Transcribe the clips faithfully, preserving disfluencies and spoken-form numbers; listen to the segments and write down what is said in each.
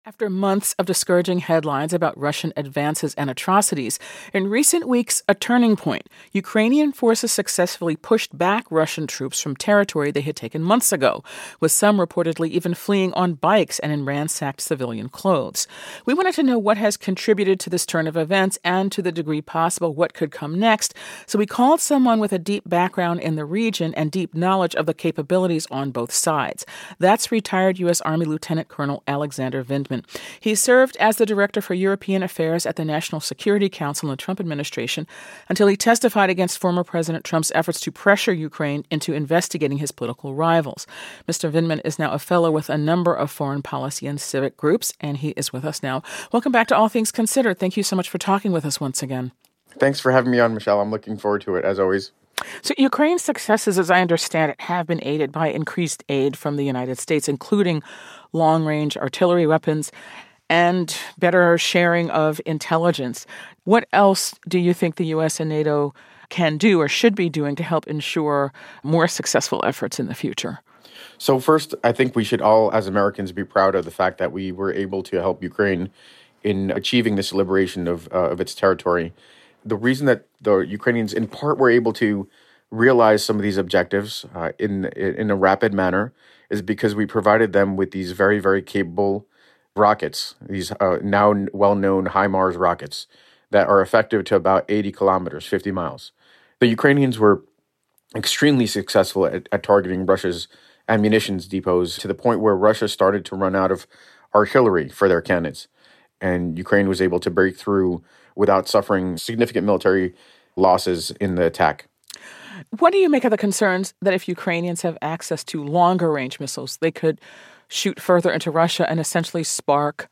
After months of discouraging headlines about Russian advances and atrocities, in recent weeks, a turning point. Ukrainian forces successfully pushed back Russian troops from territory they had taken months ago, with some reportedly even fleeing on bikes and in ransacked civilian clothes. We wanted to know what has contributed to this turn of events and, to the degree possible, what could come next. So we called someone with a deep background in the region and deep knowledge of the capabilities on both sides. That's retired U S. Army Lieutenant Colonel Alexander Vindman. He served as the Director for European Affairs at the National Security Council in the Trump administration until he testified against former President Trump's efforts to pressure Ukraine into investigating his political rivals. Mister Vindman is now a fellow with a number of foreign policy and civic groups, and he is with us now. Welcome back to All Things Considered. Thank you so much for talking with us once again. Thanks for having me on, Michelle. I'm looking forward to it, as always. So Ukraine's successes, as I understand it, have been aided by increased aid from the United States, including long-range artillery weapons and better sharing of intelligence. What else do you think the U S and NATO can do or should be doing to help ensure more successful efforts in the future? So first, I think we should all, as Americans, be proud of the fact that we were able to help Ukraine in achieving this liberation of, uh, of its territory. The reason that the Ukrainians, in part, were able to realize some of these objectives uh, in in a rapid manner is because we provided them with these very, very capable rockets, these uh, now well-known HIMARS rockets that are effective to about eighty kilometers, fifty miles. The Ukrainians were extremely successful at, at targeting Russia's ammunitions depots to the point where Russia started to run out of artillery for their cannons. And Ukraine was able to break through without suffering significant military losses in the attack. What do you make of the concerns that if Ukrainians have access to longer range missiles, they could shoot further into Russia and essentially spark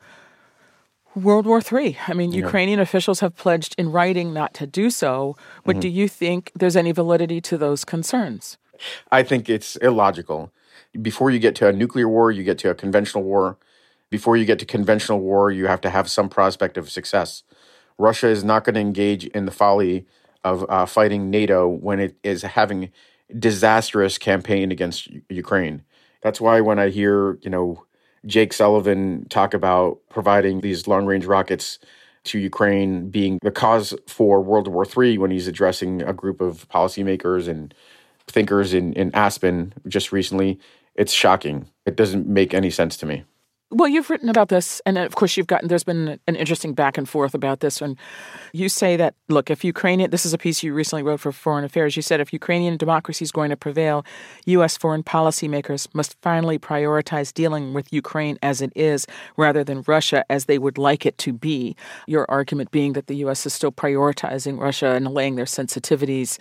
World War Three? I mean, yeah. Ukrainian officials have pledged in writing not to do so. But mm-hmm. do you think there's any validity to those concerns? I think it's illogical. Before you get to a nuclear war, you get to a conventional war. Before you get to conventional war, you have to have some prospect of success. Russia is not going to engage in the folly of uh, fighting NATO when it is having disastrous campaign against U- Ukraine. That's why when I hear, you know, Jake Sullivan talk about providing these long-range rockets to Ukraine being the cause for World War Three when he's addressing a group of policymakers and thinkers in, in Aspen just recently, it's shocking. It doesn't make any sense to me. Well, you've written about this, and of course you've gotten, there's been an interesting back and forth about this, and you say that, look, if Ukrainian, this is a piece you recently wrote for Foreign Affairs, you said if Ukrainian democracy is going to prevail, U S foreign policymakers must finally prioritize dealing with Ukraine as it is, rather than Russia as they would like it to be. Your argument being that the U S is still prioritizing Russia and allaying their sensitivities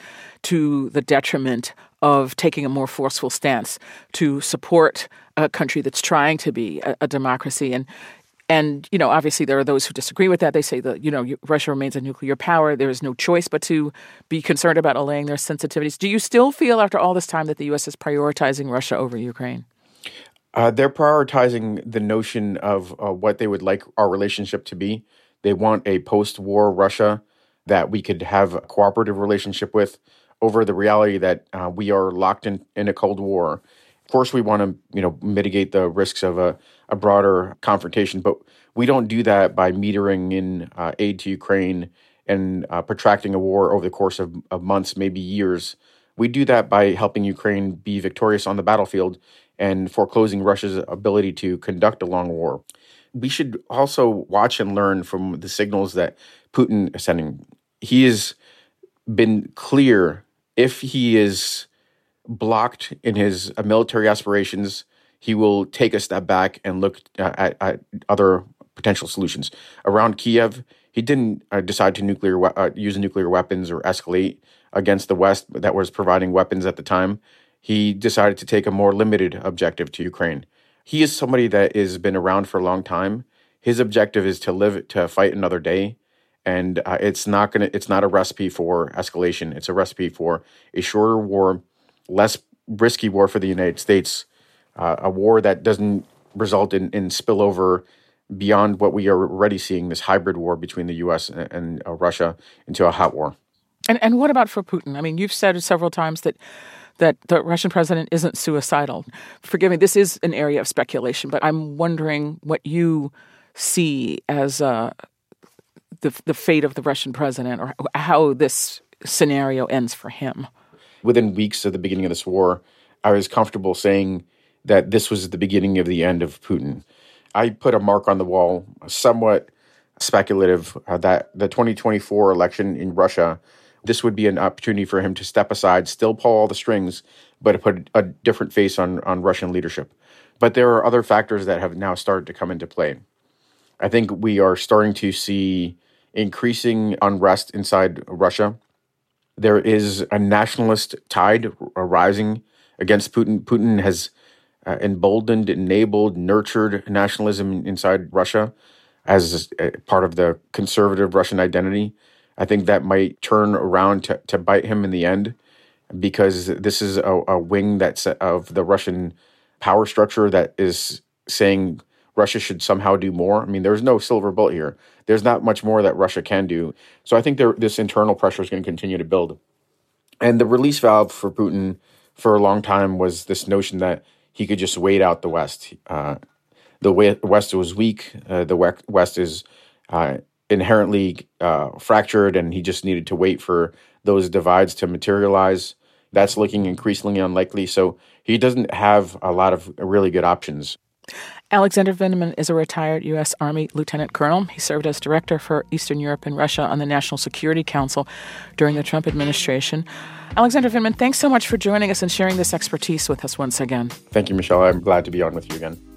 to the detriment of taking a more forceful stance to support a country that's trying to be a, a democracy. And, and you know, obviously there are those who disagree with that. They say that, you know, Russia remains a nuclear power. There is no choice but to be concerned about allaying their sensitivities. Do you still feel after all this time that the U S is prioritizing Russia over Ukraine? Uh, they're prioritizing the notion of uh, what they would like our relationship to be. They want a post-war Russia that we could have a cooperative relationship with, over the reality that uh, we are locked in, in a Cold War. Of course, we want to, you know, mitigate the risks of a, a broader confrontation, but we don't do that by metering in uh, aid to Ukraine and uh, protracting a war over the course of, of months, maybe years. We do that by helping Ukraine be victorious on the battlefield and foreclosing Russia's ability to conduct a long war. We should also watch and learn from the signals that Putin is sending. He has been clear. If he is blocked in his uh, military aspirations, he will take a step back and look uh, at, at other potential solutions. Around Kiev, he didn't uh, decide to nuclear we- uh, use nuclear weapons or escalate against the West that was providing weapons at the time. He decided to take a more limited objective to Ukraine. He is somebody that has been around for a long time. His objective is to live to fight another day. And uh, it's not gonna. It's not a recipe for escalation. It's a recipe for a shorter war, less risky war for the United States, uh, a war that doesn't result in, in spillover beyond what we are already seeing, this hybrid war between the U S and, and uh, Russia, into a hot war. And and what about for Putin? I mean, you've said several times that that the Russian president isn't suicidal. Forgive me, this is an area of speculation, but I'm wondering what you see as uh, the the fate of the Russian president, or how this scenario ends for him? Within weeks of the beginning of this war, I was comfortable saying that this was the beginning of the end of Putin. I put a mark on the wall, somewhat speculative, uh, that the twenty twenty-four election in Russia, this would be an opportunity for him to step aside, still pull all the strings, but to put a different face on, on Russian leadership. But there are other factors that have now started to come into play. I think we are starting to see increasing unrest inside Russia. There is a nationalist tide rising against Putin. Putin has uh, emboldened, enabled, nurtured nationalism inside Russia as a part of the conservative Russian identity. I think that might turn around to, to bite him in the end, because this is a, a wing that's of the Russian power structure that is saying Russia should somehow do more. I mean, there's no silver bullet here. There's not much more that Russia can do. So I think there, this internal pressure is going to continue to build. And the release valve for Putin for a long time was this notion that he could just wait out the West. Uh, the West was weak. Uh, the West is uh, inherently uh, fractured, and he just needed to wait for those divides to materialize. That's looking increasingly unlikely. So he doesn't have a lot of really good options. Alexander Vindman is a retired U S. Army lieutenant colonel. He served as director for Eastern Europe and Russia on the National Security Council during the Trump administration. Alexander Vindman, thanks so much for joining us and sharing this expertise with us once again. Thank you, Michelle. I'm glad to be on with you again.